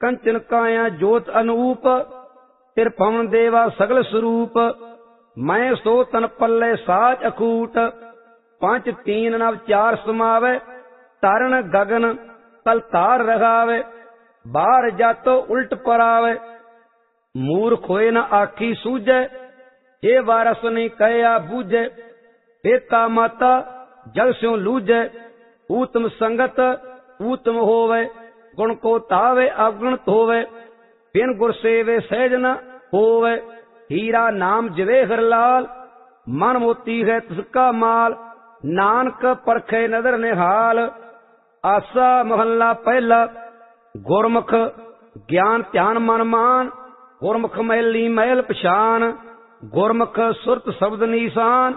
कंचन काया जोत अनूप, त्रिभुवन देवा सगल स्वरूप। मैं सो तन पल्ले साच अकूट, पंच तीन नव चार समावे। तरण गगन तल तार रगावे, बाहर जातो उल्ट परावे। मूर्ख होए न आखी सूझे, हे वारस नहीं कहया बूझे। पिता माता जग स्यों लूझे, ऊतम संगत ऊतम होवे। गुण को तावे अवगुणत होवे, बिन गुर सेवे सहज न होवे। हीरा नाम जवेहर लाल, मन मोती है तिसका माल। नानक परखे नदर निहाल, आसा महला पहला। गुरमुख ज्ञान ध्यान मन मान, गुरमुख मैली मैल पछान। गुरमुख सुरत शब्द निशान,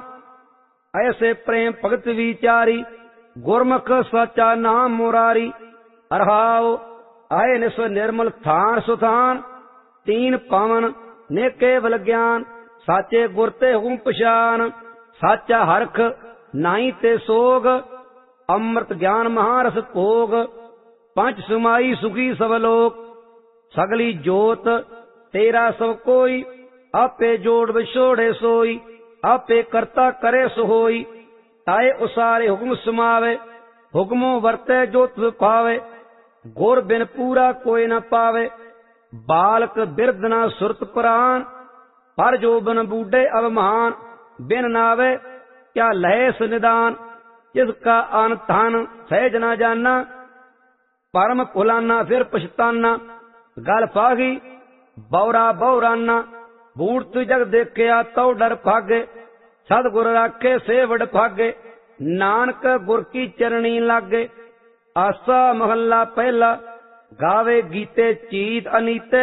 ऐसे प्रेम भगत विचारी। गुरमुख सचा नाम मुरारी, अरहाओ आए निस निर्मल थान सुथान। तीन पवन ने केवल ज्ञान, साचे गुर ते हुकुम पछान। साचा हरख नाई ते सोग, अमृत ज्ञान महारस भोग। पंच सुमाई सुखी सब लोक, सगली जोत तेरा सब कोई। आपे जोड़ विछोड़े सोई, आपे करता करे सोई। ताए उसारे हुक्म समावे, हुक्मों वर्ते जो तुझ पावे। गुर बिन पूरा कोई न पावे, बालक बिरद न सुरत प्राण। पर जो बन बूढ़े अवमान, बिन नावे क्या लहेस निदान। जिसका अन धन सहज न जाना, परम फुलाना फिर पछताना। गल फागी बौरा बौराना, बूढ़ जग देखिया तो डर भागे। सतगुर राखे सेवड़ भागे, नानक गुर की चरणी लागे। आसा महला पहला, गावे गीते चीत अनीते।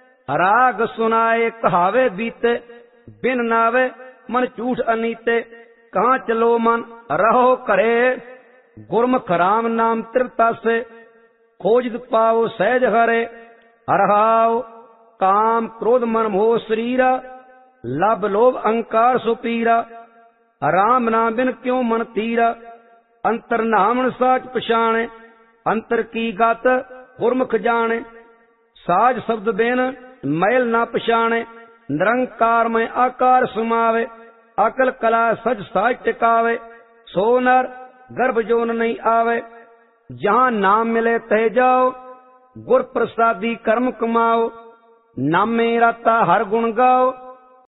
राग सुनाए कहावे बीते, बिन नावे मन झूठ अनीते। कहाँ चलो मन रहो करे, गुरमुख राम नाम तृप्ता से। खोज पाओ सहज हरे, हरहाओ काम क्रोध मन मोह शरीरा। लब लोभ अहंकार सुपीरा, राम नाम बिन क्यों मन तीरा। अंतर नामन साच पछाणे, अंतर की गत गुरमुख जाने। साज शब्द बिन मैल ना पछाणे, निरंकार में आकार सुमावे। अकल कला सच साज टिकावे, सो नर गर्भ जोन नहीं आवे। जहां नाम मिले तह जाओ, गुर प्रसादी कर्म कमाओ। नामे राता हर गुण गाओ,